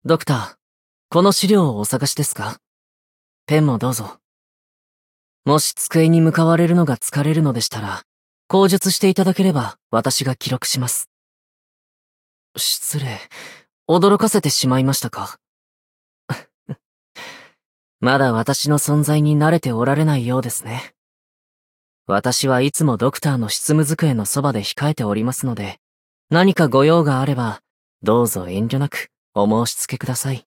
ドクター、この資料をお探しですか？ペンもどうぞ。もし机に向かわれるのが疲れるのでしたら、口述していただければ私が記録します。失礼、驚かせてしまいましたか？まだ私の存在に慣れておられないようですね。私はいつもドクターの執務机のそばで控えておりますので、何かご用があれば、どうぞ遠慮なくお申し付けください。